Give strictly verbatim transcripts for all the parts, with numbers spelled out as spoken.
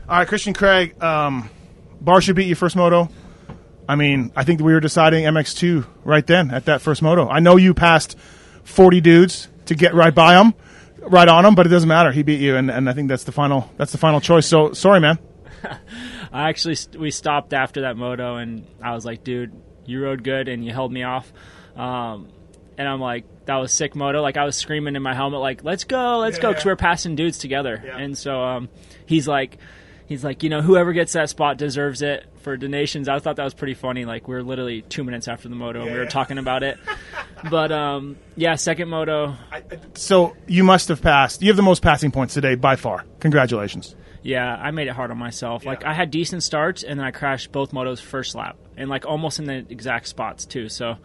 All right, Christian Craig, um, Barcia beat you first moto. I mean, I think we were deciding M X two right then at that first moto. I know you passed forty dudes to get right by him, right on him, but it doesn't matter. He beat you, and, and I think that's the final that's the final choice. So, sorry, man. I actually, we stopped after that moto, and I was like, dude, you rode good, and you held me off. Um, and I'm like, that was sick moto. Like, I was screaming in my helmet, like, let's go, let's yeah, go, because yeah. we were passing dudes together. Yeah. And so um, he's like, he's like, you know, whoever gets that spot deserves it for donations. I thought that was pretty funny. Like, we were literally two minutes after the moto, and yeah, we were yeah. talking about it. But, um, yeah, second moto. I, so you must have passed. You have the most passing points today by far. Congratulations. Yeah, I made it hard on myself. Yeah. Like, I had decent starts, and then I crashed both motos first lap, and, like, almost in the exact spots, too. So,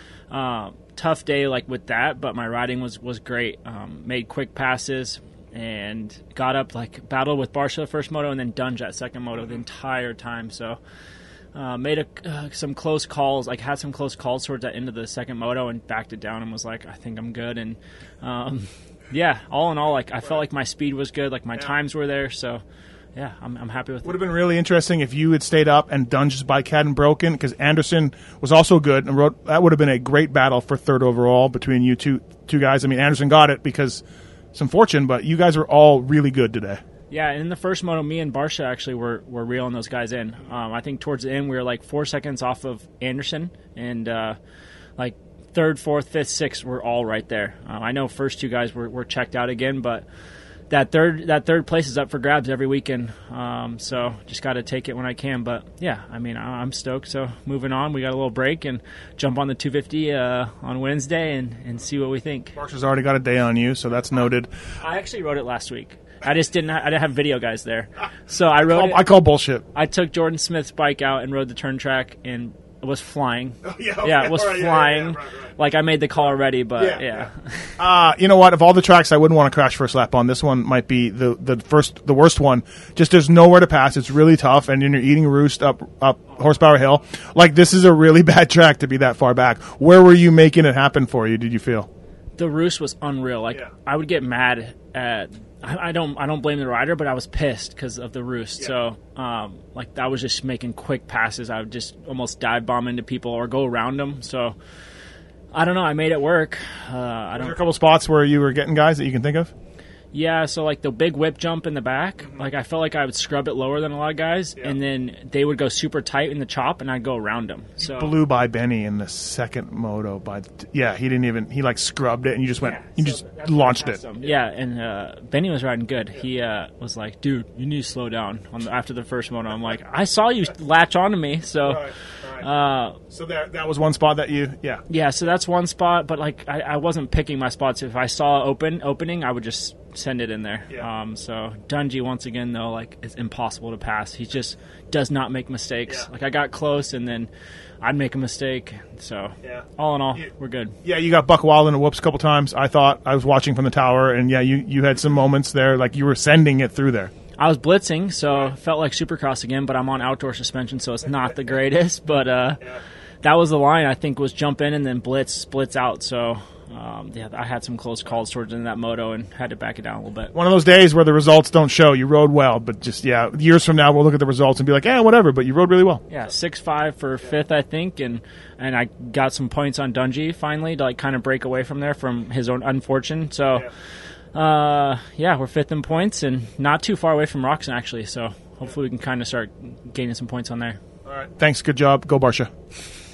uh, tough day, like, with that, but my riding was, was great. Um, made quick passes and got up, like, battled with Barcia the first moto and then Dunge that second moto the entire time. So, uh, made a, uh, some close calls, like, had some close calls towards the end of the second moto and backed it down and was like, I think I'm good. And, um... yeah, all in all, like I felt like my speed was good, like my yeah. times were there, so yeah, I'm, I'm happy with it. Would have been really interesting if you had stayed up and Dunge's bike hadn't broken, because Anderson was also good, and wrote, that would have been a great battle for third overall between you two two guys. I mean, Anderson got it because some fortune, but you guys were all really good today. Yeah, and in the first moto, me and Barcia actually were, were reeling those guys in. Um, I think towards the end, we were like four seconds off of Anderson, and uh, like third, fourth, fifth, sixth were all right there. Um, I know first two guys were, were checked out again, but that third that third place is up for grabs every weekend. Um, so just got to take it when I can. But yeah, I mean, I'm stoked. So moving on, we got a little break and jump on the two fifty uh, on Wednesday and, and see what we think. Marshall's already got a day on you, so that's noted. I actually rode it last week. I just didn't. Ha- I didn't have video guys there, so I rode. I call, it. I call bullshit. I took Jordan Smith's bike out and rode the turn track and. It was flying. Oh, yeah, okay, yeah, it was right, flying. Yeah, yeah, right, right. Like, I made the call already, but yeah. yeah. yeah. Uh, you know what? Of all the tracks I wouldn't want to crash first lap on, this one might be the, the first, the worst one. Just there's nowhere to pass. It's really tough, and you're eating roost up up Horsepower Hill. Like, this is a really bad track to be that far back. Where were you making it happen for you, did you feel? The roost was unreal. Like, yeah. I would get mad at... I don't. I don't blame the rider, but I was pissed because of the roost. Yeah. So, um, like, I was just making quick passes. I would just almost dive bomb into people or go around them. So, I don't know. I made it work. Uh, I don't. Was there a couple spots where you were getting guys that you can think of? Yeah, so like the big whip jump in the back, mm-hmm. like I felt like I would scrub it lower than a lot of guys, yeah. and then they would go super tight in the chop, and I'd go around them. So you blew by Benny in the second moto. By the, yeah, he didn't even he like scrubbed it, and you just went, yeah, you so just launched it. Some. Yeah, and uh, Benny was riding good. Yeah. He uh, was like, "Dude, you need to slow down." On the, after the first moto, I'm like, "I saw you latch onto me." So, right, right. Uh, so that that was one spot that you, yeah, yeah. So that's one spot, but like I, I wasn't picking my spots. If I saw open opening, I would just send it in there. Yeah. Um, so Dungy, once again, though, like, it's impossible to pass. He just does not make mistakes. Yeah. Like, I got close, and then I'd make a mistake. So, yeah. all in all, yeah. we're good. Yeah, you got Buck Wild in the whoops a couple times. I thought I was watching from the tower, and yeah, you, you had some moments there, like you were sending it through there. I was blitzing, so it felt like Supercross again, but I'm on outdoor suspension, so it's not the greatest. But uh, yeah. that was the line, I think, was jump in and then blitz, blitz out. So... Um, yeah, I had some close calls towards in that moto and had to back it down a little bit. One of those days where the results don't show. You rode well, but just, yeah, years from now we'll look at the results and be like, eh, whatever, but you rode really well. Yeah, six five for fifth, I think, and and I got some points on Dungy finally to, like, kind of break away from there from his own unfortune. So, yeah, uh, yeah we're fifth in points and not too far away from Roxon, actually, so hopefully we can kind of start gaining some points on there. All right, thanks, good job. Go Barcia.